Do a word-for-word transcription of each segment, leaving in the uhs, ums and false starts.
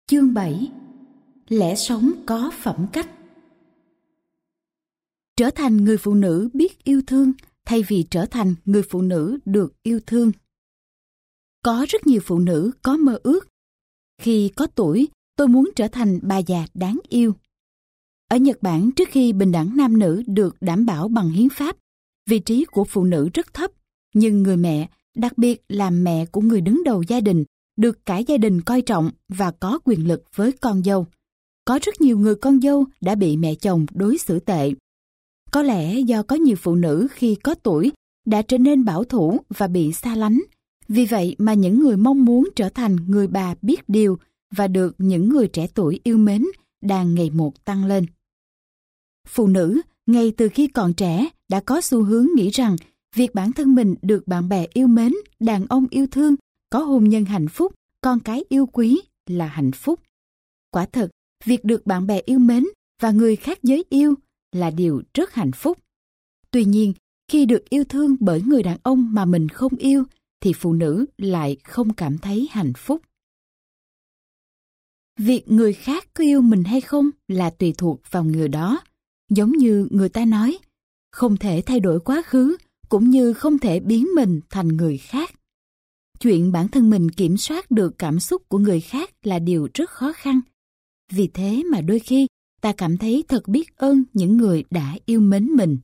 Chương bảy. Lẽ sống có phẩm cách. Trở thành người phụ nữ biết yêu thương thay vì trở thành người phụ nữ được yêu thương. Có rất nhiều phụ nữ có mơ ước. Khi có tuổi, tôi muốn trở thành bà già đáng yêu. Ở Nhật Bản, trước khi bình đẳng nam nữ được đảm bảo bằng hiến pháp, vị trí của phụ nữ rất thấp, nhưng người mẹ, đặc biệt là mẹ của người đứng đầu gia đình, được cả gia đình coi trọng và có quyền lực với con dâu. Có rất nhiều người con dâu đã bị mẹ chồng đối xử tệ. Có lẽ do có nhiều phụ nữ khi có tuổi đã trở nên bảo thủ và bị xa lánh. Vì vậy mà những người mong muốn trở thành người bà biết điều và được những người trẻ tuổi yêu mến đang ngày một tăng lên. Phụ nữ, ngay từ khi còn trẻ, đã có xu hướng nghĩ rằng việc bản thân mình được bạn bè yêu mến, đàn ông yêu thương, có hôn nhân hạnh phúc, con cái yêu quý là hạnh phúc. Quả thật, việc được bạn bè yêu mến và người khác giới yêu là điều rất hạnh phúc. Tuy nhiên, khi được yêu thương bởi người đàn ông mà mình không yêu, thì phụ nữ lại không cảm thấy hạnh phúc. Việc người khác có yêu mình hay không là tùy thuộc vào người đó. Giống như người ta nói, không thể thay đổi quá khứ, cũng như không thể biến mình thành người khác. Chuyện bản thân mình kiểm soát được cảm xúc của người khác là điều rất khó khăn. Vì thế mà đôi khi ta cảm thấy thật biết ơn những người đã yêu mến mình.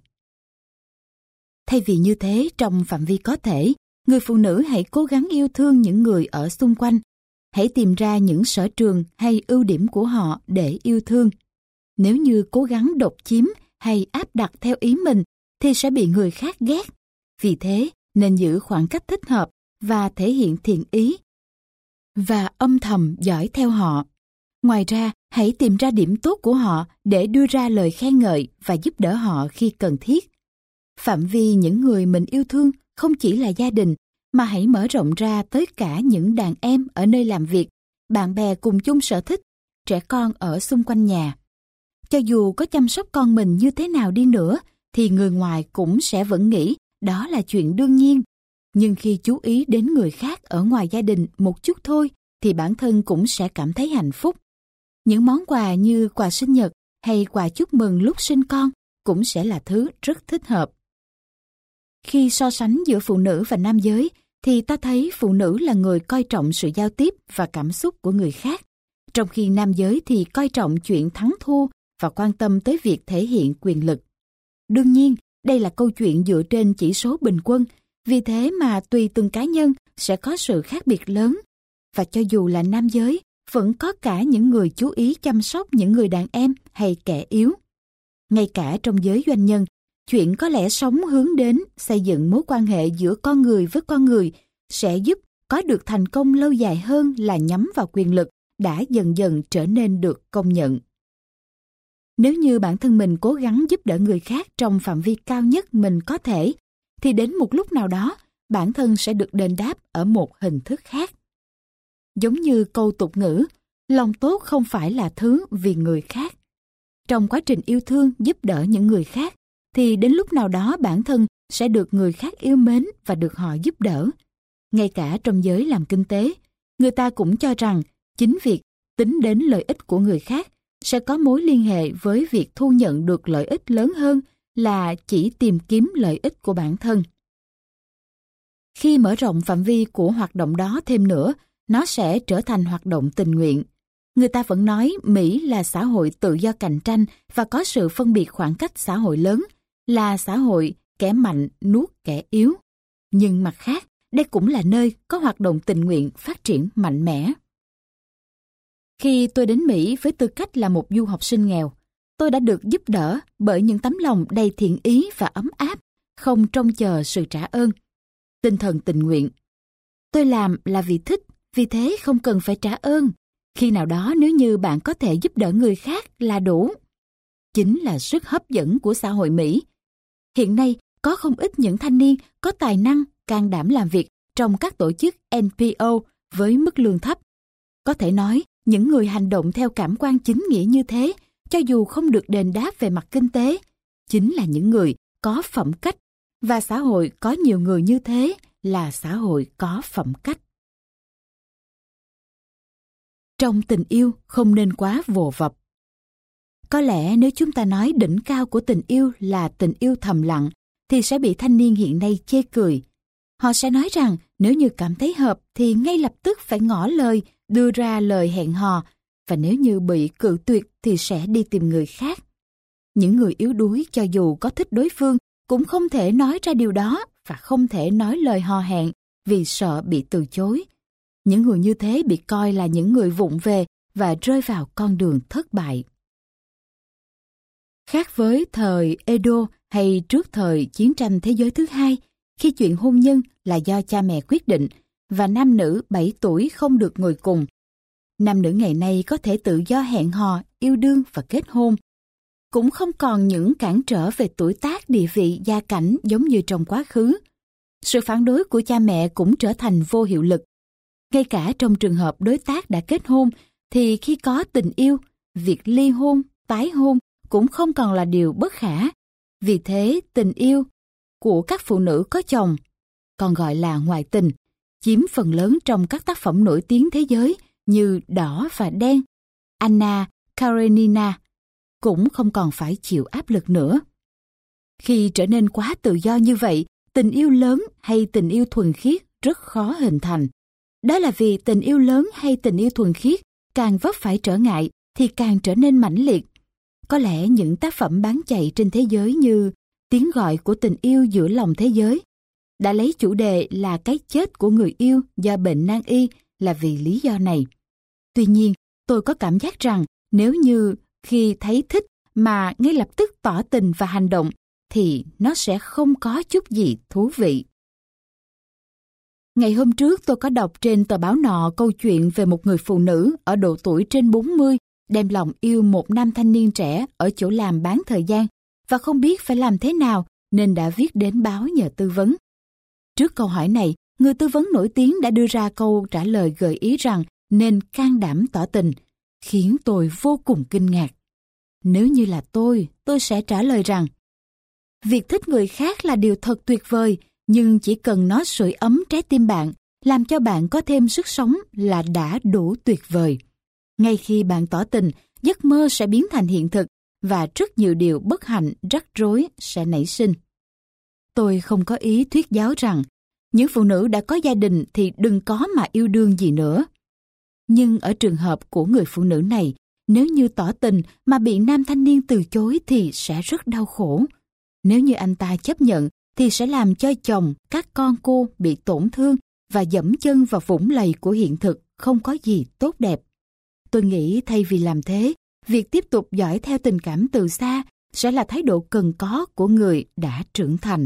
Thay vì như thế, trong phạm vi có thể, người phụ nữ hãy cố gắng yêu thương những người ở xung quanh. Hãy tìm ra những sở trường hay ưu điểm của họ để yêu thương. Nếu như cố gắng độc chiếm hay áp đặt theo ý mình thì sẽ bị người khác ghét. Vì thế nên giữ khoảng cách thích hợp và thể hiện thiện ý và âm thầm dõi theo họ. Ngoài ra, hãy tìm ra điểm tốt của họ để đưa ra lời khen ngợi và giúp đỡ họ khi cần thiết. Phạm vi những người mình yêu thương không chỉ là gia đình, mà hãy mở rộng ra tới cả những đàn em ở nơi làm việc, bạn bè cùng chung sở thích, trẻ con ở xung quanh nhà. Cho dù có chăm sóc con mình như thế nào đi nữa, thì người ngoài cũng sẽ vẫn nghĩ đó là chuyện đương nhiên. Nhưng khi chú ý đến người khác ở ngoài gia đình một chút thôi, thì bản thân cũng sẽ cảm thấy hạnh phúc. Những món quà như quà sinh nhật hay quà chúc mừng lúc sinh con cũng sẽ là thứ rất thích hợp. Khi so sánh giữa phụ nữ và nam giới, thì ta thấy phụ nữ là người coi trọng sự giao tiếp và cảm xúc của người khác, trong khi nam giới thì coi trọng chuyện thắng thua và quan tâm tới việc thể hiện quyền lực. Đương nhiên, đây là câu chuyện dựa trên chỉ số bình quân, vì thế mà tùy từng cá nhân sẽ có sự khác biệt lớn. Và cho dù là nam giới, vẫn có cả những người chú ý chăm sóc những người đàn em hay kẻ yếu. Ngay cả trong giới doanh nhân, chuyện có lẽ sống hướng đến xây dựng mối quan hệ giữa con người với con người sẽ giúp có được thành công lâu dài hơn là nhắm vào quyền lực đã dần dần trở nên được công nhận. Nếu như bản thân mình cố gắng giúp đỡ người khác trong phạm vi cao nhất mình có thể, thì đến một lúc nào đó, bản thân sẽ được đền đáp ở một hình thức khác. Giống như câu tục ngữ, lòng tốt không phải là thứ vì người khác. Trong quá trình yêu thương giúp đỡ những người khác, thì đến lúc nào đó bản thân sẽ được người khác yêu mến và được họ giúp đỡ. Ngay cả trong giới làm kinh tế, người ta cũng cho rằng chính việc tính đến lợi ích của người khác sẽ có mối liên hệ với việc thu nhận được lợi ích lớn hơn là chỉ tìm kiếm lợi ích của bản thân. Khi mở rộng phạm vi của hoạt động đó thêm nữa, nó sẽ trở thành hoạt động tình nguyện. Người ta vẫn nói Mỹ là xã hội tự do cạnh tranh và có sự phân biệt khoảng cách xã hội lớn, là xã hội kẻ mạnh nuốt kẻ yếu. Nhưng mặt khác, đây cũng là nơi có hoạt động tình nguyện phát triển mạnh mẽ. Khi tôi đến Mỹ với tư cách là một du học sinh nghèo, tôi đã được giúp đỡ bởi những tấm lòng đầy thiện ý và ấm áp, không trông chờ sự trả ơn. Tinh thần tình nguyện. Tôi làm là vì thích, vì thế không cần phải trả ơn. Khi nào đó nếu như bạn có thể giúp đỡ người khác là đủ. Chính là sức hấp dẫn của xã hội Mỹ. Hiện nay, có không ít những thanh niên có tài năng, can đảm làm việc trong các tổ chức en pê ô với mức lương thấp. Có thể nói, những người hành động theo cảm quan chính nghĩa như thế, cho dù không được đền đáp về mặt kinh tế, chính là những người có phẩm cách, và xã hội có nhiều người như thế là xã hội có phẩm cách. Trong tình yêu không nên quá vồ vập. Có lẽ nếu chúng ta nói đỉnh cao của tình yêu là tình yêu thầm lặng, thì sẽ bị thanh niên hiện nay chê cười. Họ sẽ nói rằng nếu như cảm thấy hợp thì ngay lập tức phải ngỏ lời, đưa ra lời hẹn hò, và nếu như bị cự tuyệt thì sẽ đi tìm người khác. Những người yếu đuối cho dù có thích đối phương cũng không thể nói ra điều đó và không thể nói lời hò hẹn vì sợ bị từ chối. Những người như thế bị coi là những người vụng về và rơi vào con đường thất bại. Khác với thời Edo hay trước thời chiến tranh thế giới thứ hai, khi chuyện hôn nhân là do cha mẹ quyết định và nam nữ bảy tuổi không được ngồi cùng. Nam nữ ngày nay có thể tự do hẹn hò, yêu đương và kết hôn. Cũng không còn những cản trở về tuổi tác, địa vị, gia cảnh giống như trong quá khứ. Sự phản đối của cha mẹ cũng trở thành vô hiệu lực. Ngay cả trong trường hợp đối tác đã kết hôn, thì khi có tình yêu, việc ly hôn, tái hôn cũng không còn là điều bất khả. Vì thế, tình yêu của các phụ nữ có chồng, còn gọi là ngoại tình, chiếm phần lớn trong các tác phẩm nổi tiếng thế giới như Đỏ và Đen, Anna Karenina, cũng không còn phải chịu áp lực nữa. Khi trở nên quá tự do như vậy, tình yêu lớn hay tình yêu thuần khiết rất khó hình thành. Đó là vì tình yêu lớn hay tình yêu thuần khiết càng vấp phải trở ngại thì càng trở nên mãnh liệt. Có lẽ những tác phẩm bán chạy trên thế giới như Tiếng gọi của tình yêu giữa lòng thế giới đã lấy chủ đề là cái chết của người yêu do bệnh nan y là vì lý do này. Tuy nhiên, tôi có cảm giác rằng nếu như khi thấy thích mà ngay lập tức tỏ tình và hành động thì nó sẽ không có chút gì thú vị. Ngày hôm trước tôi có đọc trên tờ báo nọ câu chuyện về một người phụ nữ ở độ tuổi trên bốn mươi đem lòng yêu một nam thanh niên trẻ ở chỗ làm bán thời gian và không biết phải làm thế nào nên đã viết đến báo nhờ tư vấn. Trước câu hỏi này, người tư vấn nổi tiếng đã đưa ra câu trả lời gợi ý rằng nên can đảm tỏ tình, khiến tôi vô cùng kinh ngạc. Nếu như là tôi, tôi sẽ trả lời rằng việc thích người khác là điều thật tuyệt vời, nhưng chỉ cần nó sưởi ấm trái tim bạn, làm cho bạn có thêm sức sống là đã đủ tuyệt vời. Ngay khi bạn tỏ tình, giấc mơ sẽ biến thành hiện thực và rất nhiều điều bất hạnh, rắc rối sẽ nảy sinh. Tôi không có ý thuyết giáo rằng những phụ nữ đã có gia đình thì đừng có mà yêu đương gì nữa. Nhưng ở trường hợp của người phụ nữ này, nếu như tỏ tình mà bị nam thanh niên từ chối thì sẽ rất đau khổ. Nếu như anh ta chấp nhận thì sẽ làm cho chồng, các con cô bị tổn thương và dẫm chân vào vũng lầy của hiện thực không có gì tốt đẹp. Tôi nghĩ thay vì làm thế, việc tiếp tục dõi theo tình cảm từ xa sẽ là thái độ cần có của người đã trưởng thành.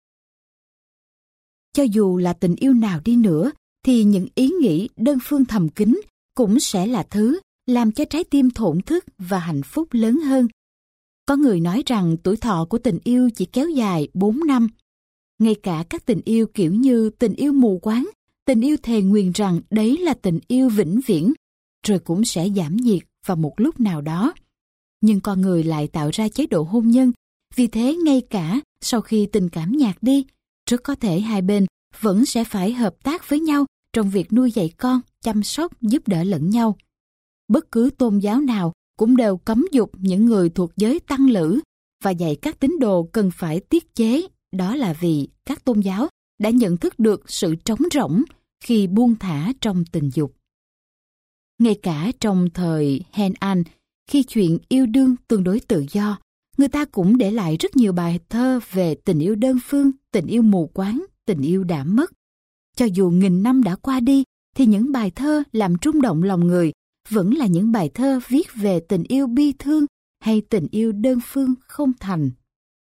Cho dù là tình yêu nào đi nữa, thì những ý nghĩ đơn phương thầm kín cũng sẽ là thứ làm cho trái tim thổn thức và hạnh phúc lớn hơn. Có người nói rằng tuổi thọ của tình yêu chỉ kéo dài bốn năm. Ngay cả các tình yêu kiểu như tình yêu mù quáng, tình yêu thề nguyền rằng đấy là tình yêu vĩnh viễn, rồi cũng sẽ giảm nhiệt vào một lúc nào đó. Nhưng con người lại tạo ra chế độ hôn nhân, vì thế ngay cả sau khi tình cảm nhạt đi, rất có thể hai bên vẫn sẽ phải hợp tác với nhau trong việc nuôi dạy con, chăm sóc, giúp đỡ lẫn nhau. Bất cứ tôn giáo nào cũng đều cấm dục những người thuộc giới tăng lữ và dạy các tín đồ cần phải tiết chế, đó là vì các tôn giáo đã nhận thức được sự trống rỗng khi buông thả trong tình dục. Ngay cả trong thời Hèn An, khi chuyện yêu đương tương đối tự do, người ta cũng để lại rất nhiều bài thơ về tình yêu đơn phương, tình yêu mù quáng, tình yêu đã mất. Cho dù nghìn năm đã qua đi, thì những bài thơ làm rung động lòng người vẫn là những bài thơ viết về tình yêu bi thương hay tình yêu đơn phương không thành.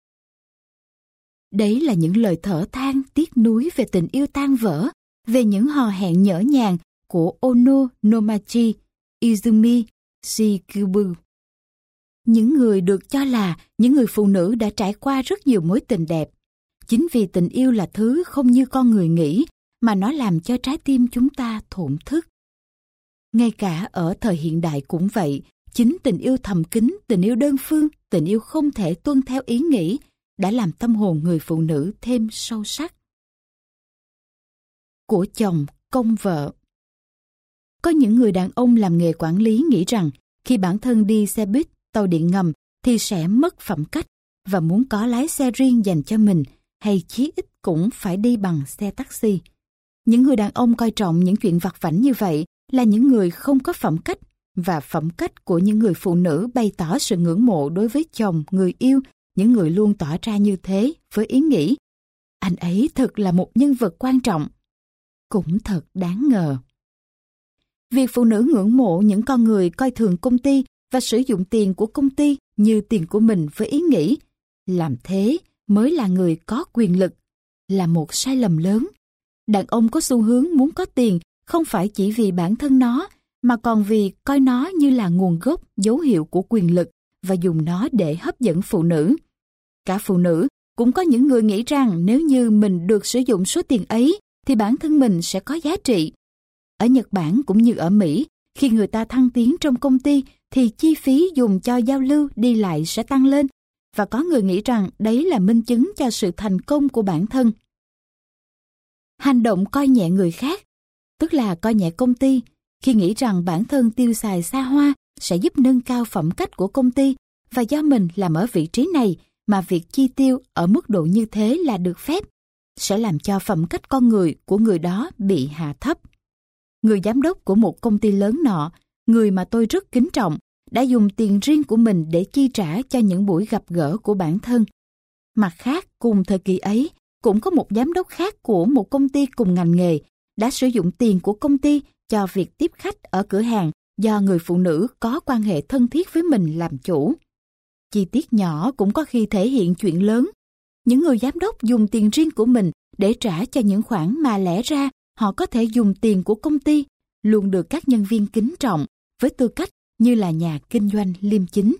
Đấy là những lời thở than tiếc nuối về tình yêu tan vỡ, về những hò hẹn nhỡ nhàng của Ono Nomachi, Izumi Shikubu. Những người được cho là những người phụ nữ đã trải qua rất nhiều mối tình đẹp. Chính vì tình yêu là thứ không như con người nghĩ, mà nó làm cho trái tim chúng ta thổn thức. Ngay cả ở thời hiện đại cũng vậy, chính tình yêu thầm kín, tình yêu đơn phương, tình yêu không thể tuân theo ý nghĩ đã làm tâm hồn người phụ nữ thêm sâu sắc. Của chồng công vợ. Có những người đàn ông làm nghề quản lý nghĩ rằng khi bản thân đi xe buýt, tàu điện ngầm thì sẽ mất phẩm cách và muốn có lái xe riêng dành cho mình, hay chí ít cũng phải đi bằng xe taxi. Những người đàn ông coi trọng những chuyện vặt vãnh như vậy là những người không có phẩm cách, và phẩm cách của những người phụ nữ bày tỏ sự ngưỡng mộ đối với chồng, người yêu, những người luôn tỏ ra như thế với ý nghĩ anh ấy thật là một nhân vật quan trọng. Cũng thật đáng ngờ. Việc phụ nữ ngưỡng mộ những con người coi thường công ty và sử dụng tiền của công ty như tiền của mình với ý nghĩ làm thế mới là người có quyền lực là một sai lầm lớn. Đàn ông có xu hướng muốn có tiền không phải chỉ vì bản thân nó, mà còn vì coi nó như là nguồn gốc, dấu hiệu của quyền lực và dùng nó để hấp dẫn phụ nữ. Cả phụ nữ cũng có những người nghĩ rằng nếu như mình được sử dụng số tiền ấy thì bản thân mình sẽ có giá trị. Ở Nhật Bản cũng như ở Mỹ, khi người ta thăng tiến trong công ty thì chi phí dùng cho giao lưu đi lại sẽ tăng lên, và có người nghĩ rằng đấy là minh chứng cho sự thành công của bản thân. Hành động coi nhẹ người khác, tức là coi nhẹ công ty, khi nghĩ rằng bản thân tiêu xài xa hoa sẽ giúp nâng cao phẩm cách của công ty, và do mình làm ở vị trí này mà việc chi tiêu ở mức độ như thế là được phép, sẽ làm cho phẩm cách con người của người đó bị hạ thấp. Người giám đốc của một công ty lớn nọ, người mà tôi rất kính trọng, đã dùng tiền riêng của mình để chi trả cho những buổi gặp gỡ của bản thân. Mặt khác, cùng thời kỳ ấy, cũng có một giám đốc khác của một công ty cùng ngành nghề đã sử dụng tiền của công ty cho việc tiếp khách ở cửa hàng do người phụ nữ có quan hệ thân thiết với mình làm chủ. Chi tiết nhỏ cũng có khi thể hiện chuyện lớn. Những người giám đốc dùng tiền riêng của mình để trả cho những khoản mà lẽ ra họ có thể dùng tiền của công ty, luôn được các nhân viên kính trọng với tư cách như là nhà kinh doanh liêm chính.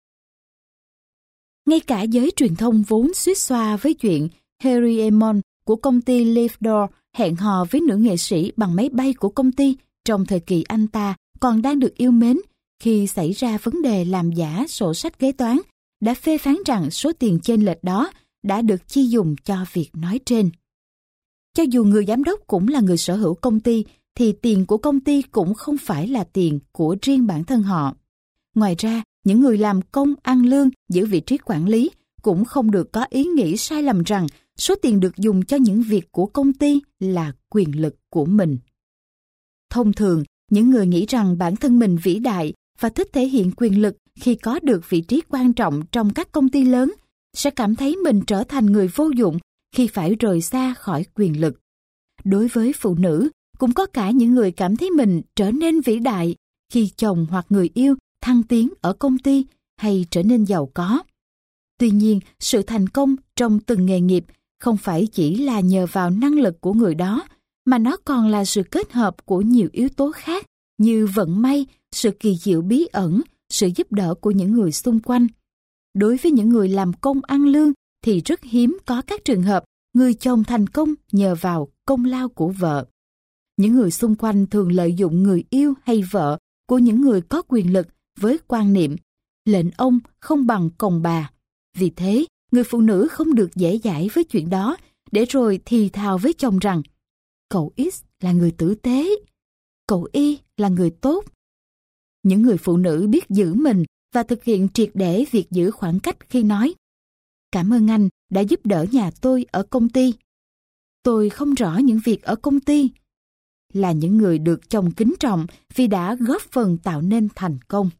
Ngay cả giới truyền thông vốn xuýt xoa với chuyện Harry Amon của công ty Livdor hẹn hò với nữ nghệ sĩ bằng máy bay của công ty trong thời kỳ anh ta còn đang được yêu mến, khi xảy ra vấn đề làm giả sổ sách kế toán, đã phê phán rằng số tiền chênh lệch đó đã được chi dùng cho việc nói trên. Cho dù người giám đốc cũng là người sở hữu công ty, thì tiền của công ty cũng không phải là tiền của riêng bản thân họ. Ngoài ra, những người làm công ăn lương giữ vị trí quản lý cũng không được có ý nghĩ sai lầm rằng số tiền được dùng cho những việc của công ty là quyền lực của mình. Thông thường, những người nghĩ rằng bản thân mình vĩ đại và thích thể hiện quyền lực khi có được vị trí quan trọng trong các công ty lớn sẽ cảm thấy mình trở thành người vô dụng khi phải rời xa khỏi quyền lực. Đối với phụ nữ, cũng có cả những người cảm thấy mình trở nên vĩ đại khi chồng hoặc người yêu thăng tiến ở công ty hay trở nên giàu có. Tuy nhiên, sự thành công trong từng nghề nghiệp không phải chỉ là nhờ vào năng lực của người đó, mà nó còn là sự kết hợp của nhiều yếu tố khác như vận may, sự kỳ diệu bí ẩn, sự giúp đỡ của những người xung quanh. Đối với những người làm công ăn lương thì rất hiếm có các trường hợp người chồng thành công nhờ vào công lao của vợ. Những người xung quanh thường lợi dụng người yêu hay vợ của những người có quyền lực với quan niệm lệnh ông không bằng còng bà. Vì thế, người phụ nữ không được dễ dãi với chuyện đó, để rồi thì thào với chồng rằng cậu X là người tử tế, cậu Y là người tốt. Những người phụ nữ biết giữ mình và thực hiện triệt để việc giữ khoảng cách khi nói cảm ơn anh đã giúp đỡ nhà tôi ở công ty. Tôi không rõ những việc ở công ty, là những người được chồng kính trọng vì đã góp phần tạo nên thành công.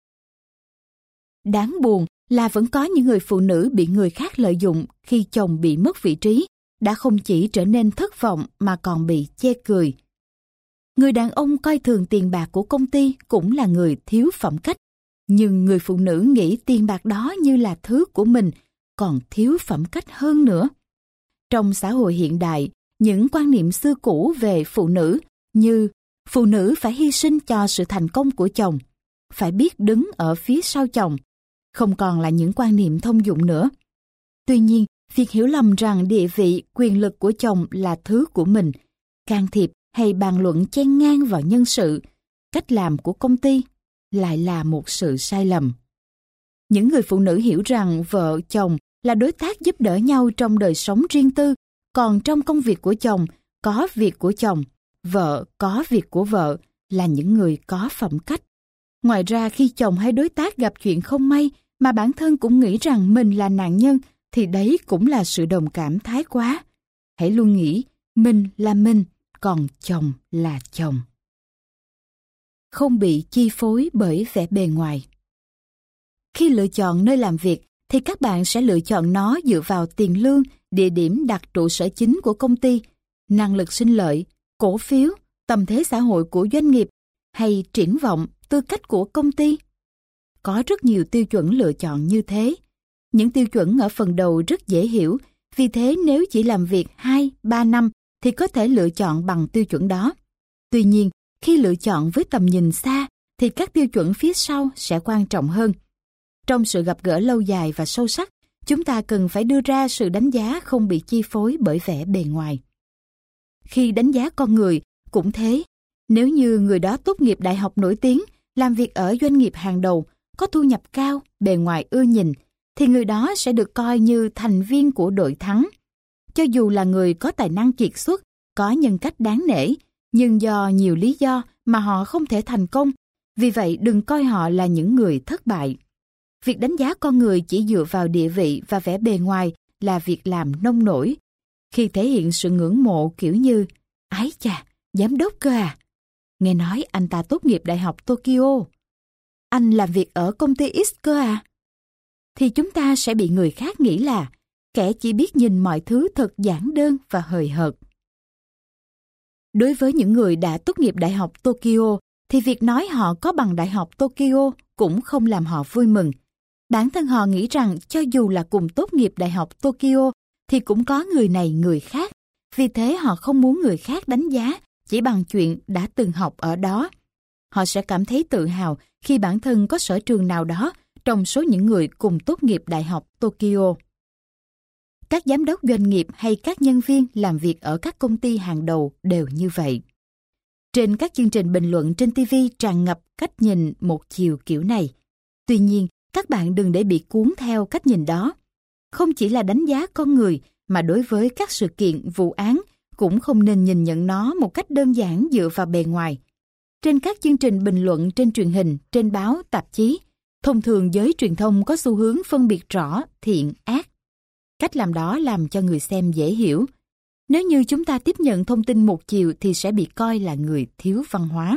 Đáng buồn là vẫn có những người phụ nữ bị người khác lợi dụng khi chồng bị mất vị trí, đã không chỉ trở nên thất vọng mà còn bị chê cười. Người đàn ông coi thường tiền bạc của công ty cũng là người thiếu phẩm cách, nhưng người phụ nữ nghĩ tiền bạc đó như là thứ của mình, còn thiếu phẩm cách hơn nữa. Trong xã hội hiện đại, những quan niệm xưa cũ về phụ nữ như phụ nữ phải hy sinh cho sự thành công của chồng, phải biết đứng ở phía sau chồng, không còn là những quan niệm thông dụng nữa. Tuy nhiên, việc hiểu lầm rằng địa vị, quyền lực của chồng là thứ của mình, can thiệp hay bàn luận chen ngang vào nhân sự, cách làm của công ty lại là một sự sai lầm. Những người phụ nữ hiểu rằng vợ, chồng là đối tác giúp đỡ nhau trong đời sống riêng tư, còn trong công việc của chồng có việc của chồng, vợ có việc của vợ, là những người có phẩm cách. Ngoài ra, khi chồng hay đối tác gặp chuyện không may mà bản thân cũng nghĩ rằng mình là nạn nhân, thì đấy cũng là sự đồng cảm thái quá. Hãy luôn nghĩ mình là mình, còn chồng là chồng. Không bị chi phối bởi vẻ bề ngoài. Khi lựa chọn nơi làm việc, thì các bạn sẽ lựa chọn nó dựa vào tiền lương, địa điểm đặt trụ sở chính của công ty, năng lực sinh lợi, cổ phiếu, tầm thế xã hội của doanh nghiệp, hay triển vọng, tư cách của công ty. Có rất nhiều tiêu chuẩn lựa chọn như thế. Những tiêu chuẩn ở phần đầu rất dễ hiểu, vì thế nếu chỉ làm việc hai ba năm thì có thể lựa chọn bằng tiêu chuẩn đó. Tuy nhiên, khi lựa chọn với tầm nhìn xa thì các tiêu chuẩn phía sau sẽ quan trọng hơn. Trong sự gặp gỡ lâu dài và sâu sắc, chúng ta cần phải đưa ra sự đánh giá không bị chi phối bởi vẻ bề ngoài. Khi đánh giá con người, cũng thế. Nếu như người đó tốt nghiệp đại học nổi tiếng, làm việc ở doanh nghiệp hàng đầu, có thu nhập cao, bề ngoài ưa nhìn, thì người đó sẽ được coi như thành viên của đội thắng. Cho dù là người có tài năng kiệt xuất, có nhân cách đáng nể, nhưng do nhiều lý do mà họ không thể thành công, vì vậy đừng coi họ là những người thất bại. Việc đánh giá con người chỉ dựa vào địa vị và vẻ bề ngoài là việc làm nông nổi. Khi thể hiện sự ngưỡng mộ kiểu như, ái chà, giám đốc cơ à? Nghe nói anh ta tốt nghiệp Đại học Tokyo. Anh làm việc ở công ty X cơ à? Thì chúng ta sẽ bị người khác nghĩ là kẻ chỉ biết nhìn mọi thứ thật giản đơn và hời hợt. Đối với những người đã tốt nghiệp Đại học Tokyo, thì việc nói họ có bằng Đại học Tokyo cũng không làm họ vui mừng. Bản thân họ nghĩ rằng cho dù là cùng tốt nghiệp Đại học Tokyo, thì cũng có người này người khác. Vì thế họ không muốn người khác đánh giá chỉ bằng chuyện đã từng học ở đó. Họ sẽ cảm thấy tự hào khi bản thân có sở trường nào đó trong số những người cùng tốt nghiệp Đại học Tokyo. Các giám đốc doanh nghiệp hay các nhân viên làm việc ở các công ty hàng đầu đều như vậy. Trên các chương trình bình luận trên ti vi tràn ngập cách nhìn một chiều kiểu này. Tuy nhiên, các bạn đừng để bị cuốn theo cách nhìn đó. Không chỉ là đánh giá con người, mà đối với các sự kiện, vụ án, cũng không nên nhìn nhận nó một cách đơn giản dựa vào bề ngoài. Trên các chương trình bình luận trên truyền hình, trên báo, tạp chí, thông thường giới truyền thông có xu hướng phân biệt rõ thiện, ác. Cách làm đó làm cho người xem dễ hiểu. Nếu như chúng ta tiếp nhận thông tin một chiều thì sẽ bị coi là người thiếu văn hóa.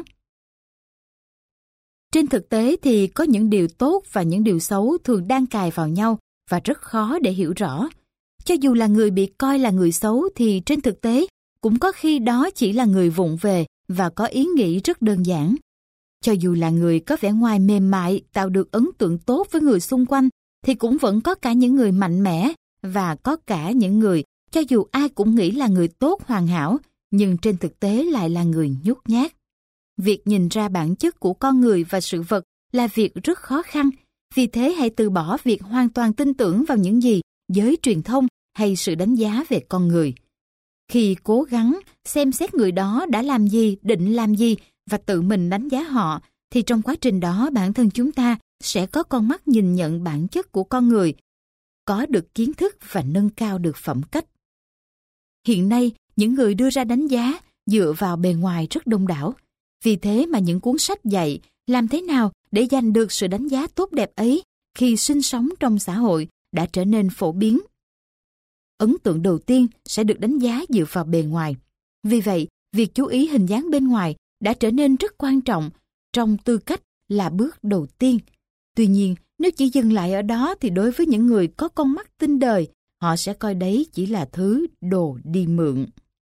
Trên thực tế thì có những điều tốt và những điều xấu thường đan cài vào nhau và rất khó để hiểu rõ. Cho dù là người bị coi là người xấu thì trên thực tế cũng có khi đó chỉ là người vụng về và có ý nghĩ rất đơn giản. Cho dù là người có vẻ ngoài mềm mại, tạo được ấn tượng tốt với người xung quanh, thì cũng vẫn có cả những người mạnh mẽ và có cả những người cho dù ai cũng nghĩ là người tốt hoàn hảo, nhưng trên thực tế lại là người nhút nhát. Việc nhìn ra bản chất của con người và sự vật là việc rất khó khăn, vì thế hãy từ bỏ việc hoàn toàn tin tưởng vào những gì giới truyền thông hay sự đánh giá về con người. Khi cố gắng xem xét người đó đã làm gì, định làm gì và tự mình đánh giá họ, thì trong quá trình đó bản thân chúng ta sẽ có con mắt nhìn nhận bản chất của con người, có được kiến thức và nâng cao được phẩm cách. Hiện nay, những người đưa ra đánh giá dựa vào bề ngoài rất đông đảo. Vì thế mà những cuốn sách dạy làm thế nào để giành được sự đánh giá tốt đẹp ấy khi sinh sống trong xã hội đã trở nên phổ biến. Ấn tượng đầu tiên sẽ được đánh giá dựa vào bề ngoài. Vì vậy, việc chú ý hình dáng bên ngoài đã trở nên rất quan trọng trong tư cách là bước đầu tiên. Tuy nhiên, nếu chỉ dừng lại ở đó thì đối với những người có con mắt tinh đời, họ sẽ coi đấy chỉ là thứ đồ đi mượn.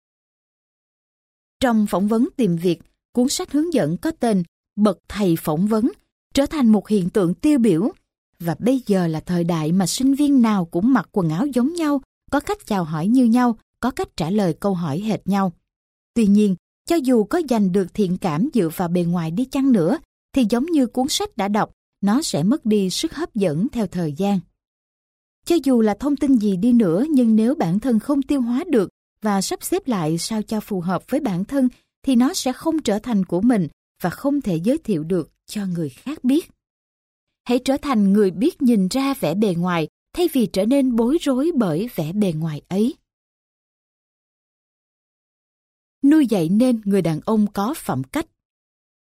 Trong phỏng vấn tìm việc, cuốn sách hướng dẫn có tên Bậc thầy phỏng vấn trở thành một hiện tượng tiêu biểu. Và bây giờ là thời đại mà sinh viên nào cũng mặc quần áo giống nhau, có cách chào hỏi như nhau, có cách trả lời câu hỏi hệt nhau. Tuy nhiên, cho dù có giành được thiện cảm dựa vào bề ngoài đi chăng nữa, thì giống như cuốn sách đã đọc, nó sẽ mất đi sức hấp dẫn theo thời gian. Cho dù là thông tin gì đi nữa, nhưng nếu bản thân không tiêu hóa được và sắp xếp lại sao cho phù hợp với bản thân, thì nó sẽ không trở thành của mình và không thể giới thiệu được cho người khác biết. Hãy trở thành người biết nhìn ra vẻ bề ngoài thay vì trở nên bối rối bởi vẻ bề ngoài ấy. Nuôi dạy nên người đàn ông có phẩm cách.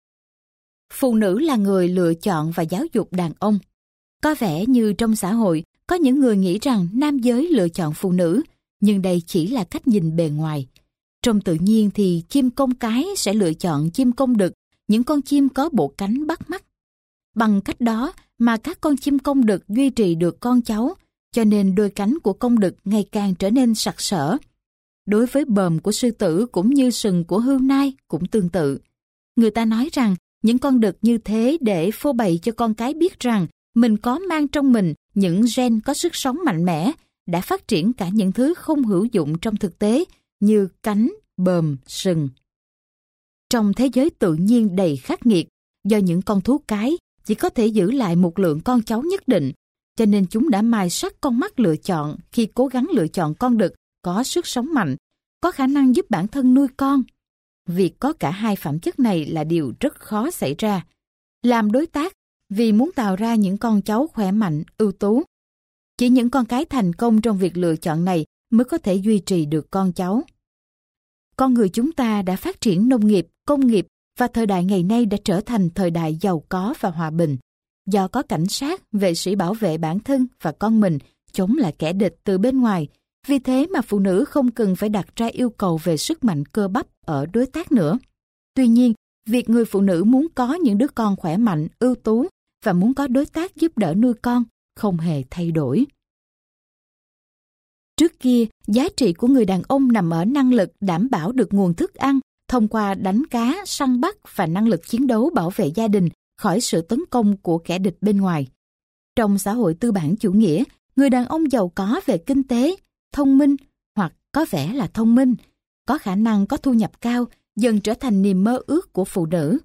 phụ nữ là người lựa chọn và giáo dục đàn ông. Có vẻ như trong xã hội có những người nghĩ rằng nam giới lựa chọn phụ nữ, nhưng đây chỉ là cách nhìn bề ngoài. Trong tự nhiên thì chim công cái sẽ lựa chọn chim công đực, những con chim có bộ cánh bắt mắt. Bằng cách đó mà các con chim công đực duy trì được con cháu, cho nên đôi cánh của công đực ngày càng trở nên sặc sỡ. Đối với bờm của sư tử cũng như sừng của hươu nai cũng tương tự. Người ta nói rằng những con đực như thế để phô bày cho con cái biết rằng mình có mang trong mình những gen có sức sống mạnh mẽ, đã phát triển cả những thứ không hữu dụng trong thực tế như cánh, bờm, sừng. Trong thế giới tự nhiên đầy khắc nghiệt, do những con thú cái chỉ có thể giữ lại một lượng con cháu nhất định, cho nên chúng đã mài sắt con mắt lựa chọn khi cố gắng lựa chọn con đực có sức sống mạnh, có khả năng giúp bản thân nuôi con. Việc có cả hai phẩm chất này là điều rất khó xảy ra. Làm đối tác vì muốn tạo ra những con cháu khỏe mạnh, ưu tú. Chỉ những con cái thành công trong việc lựa chọn này mới có thể duy trì được con cháu. Con người chúng ta đã phát triển nông nghiệp, công nghiệp và thời đại ngày nay đã trở thành thời đại giàu có và hòa bình. Do có cảnh sát, vệ sĩ bảo vệ bản thân và con mình, chống lại kẻ địch từ bên ngoài. Vì thế mà phụ nữ không cần phải đặt ra yêu cầu về sức mạnh cơ bắp ở đối tác nữa. Tuy nhiên, việc người phụ nữ muốn có những đứa con khỏe mạnh, ưu tú và muốn có đối tác giúp đỡ nuôi con không hề thay đổi. Trước kia, giá trị của người đàn ông nằm ở năng lực đảm bảo được nguồn thức ăn thông qua đánh cá, săn bắt và năng lực chiến đấu bảo vệ gia đình khỏi sự tấn công của kẻ địch bên ngoài. Trong xã hội tư bản chủ nghĩa, người đàn ông giàu có về kinh tế, thông minh hoặc có vẻ là thông minh, có khả năng có thu nhập cao dần trở thành niềm mơ ước của phụ nữ.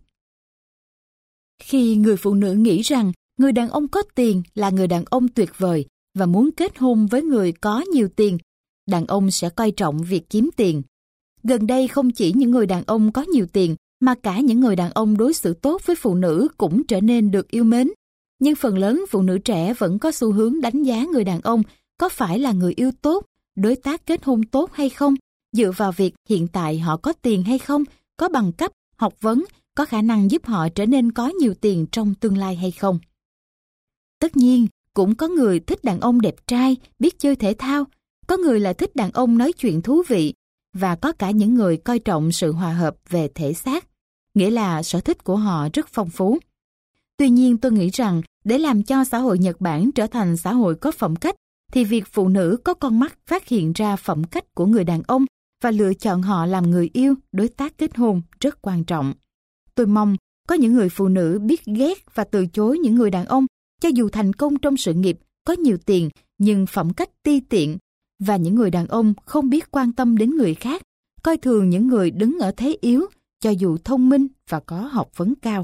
Khi người phụ nữ nghĩ rằng người đàn ông có tiền là người đàn ông tuyệt vời và muốn kết hôn với người có nhiều tiền, đàn ông sẽ coi trọng việc kiếm tiền. Gần đây không chỉ những người đàn ông có nhiều tiền mà cả những người đàn ông đối xử tốt với phụ nữ cũng trở nên được yêu mến. Nhưng phần lớn phụ nữ trẻ vẫn có xu hướng đánh giá người đàn ông có phải là người yêu tốt, đối tác kết hôn tốt hay không, dựa vào việc hiện tại họ có tiền hay không, có bằng cấp, học vấn, có khả năng giúp họ trở nên có nhiều tiền trong tương lai hay không. Tất nhiên, cũng có người thích đàn ông đẹp trai, biết chơi thể thao, có người lại thích đàn ông nói chuyện thú vị, và có cả những người coi trọng sự hòa hợp về thể xác, nghĩa là sở thích của họ rất phong phú. Tuy nhiên tôi nghĩ rằng để làm cho xã hội Nhật Bản trở thành xã hội có phẩm cách, thì việc phụ nữ có con mắt phát hiện ra phẩm cách của người đàn ông và lựa chọn họ làm người yêu, đối tác kết hôn rất quan trọng. Tôi mong có những người phụ nữ biết ghét và từ chối những người đàn ông, cho dù thành công trong sự nghiệp, có nhiều tiền, nhưng phẩm cách ti tiện, và những người đàn ông không biết quan tâm đến người khác, coi thường những người đứng ở thế yếu, cho dù thông minh và có học vấn cao.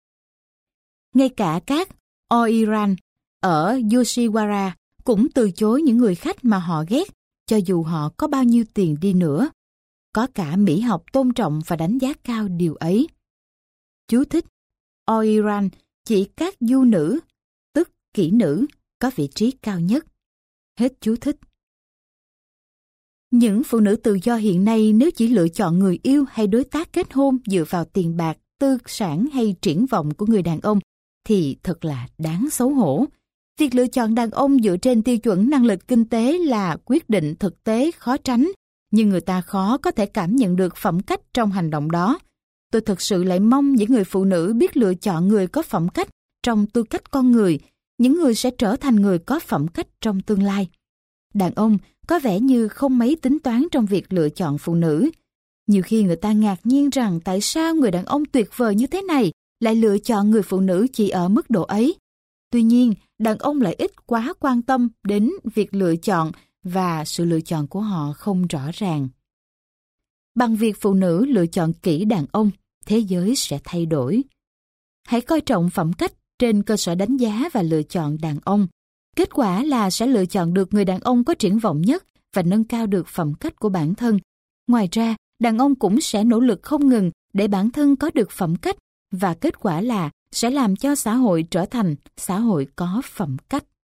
Ngay cả các Oiran ở Yoshiwara cũng từ chối những người khách mà họ ghét, cho dù họ có bao nhiêu tiền đi nữa. Có cả Mỹ học tôn trọng và đánh giá cao điều ấy. Chú thích: Oiran chỉ các du nữ, tức kỹ nữ, có vị trí cao nhất. Hết chú thích. Những phụ nữ tự do hiện nay nếu chỉ lựa chọn người yêu hay đối tác kết hôn dựa vào tiền bạc, tư sản hay triển vọng của người đàn ông thì thật là đáng xấu hổ. Việc lựa chọn đàn ông dựa trên tiêu chuẩn năng lực kinh tế là quyết định thực tế khó tránh, nhưng người ta khó có thể cảm nhận được phẩm cách trong hành động đó. Tôi thực sự lại mong những người phụ nữ biết lựa chọn người có phẩm cách trong tư cách con người, những người sẽ trở thành người có phẩm cách trong tương lai. Đàn ông có vẻ như không mấy tính toán trong việc lựa chọn phụ nữ. Nhiều khi người ta ngạc nhiên rằng tại sao người đàn ông tuyệt vời như thế này lại lựa chọn người phụ nữ chỉ ở mức độ ấy. Tuy nhiên, đàn ông lại ít quá quan tâm đến việc lựa chọn và sự lựa chọn của họ không rõ ràng. Bằng việc phụ nữ lựa chọn kỹ đàn ông, thế giới sẽ thay đổi. Hãy coi trọng phẩm cách trên cơ sở đánh giá và lựa chọn đàn ông. Kết quả là sẽ lựa chọn được người đàn ông có triển vọng nhất và nâng cao được phẩm cách của bản thân. Ngoài ra, đàn ông cũng sẽ nỗ lực không ngừng để bản thân có được phẩm cách, và kết quả là sẽ làm cho xã hội trở thành xã hội có phẩm cách.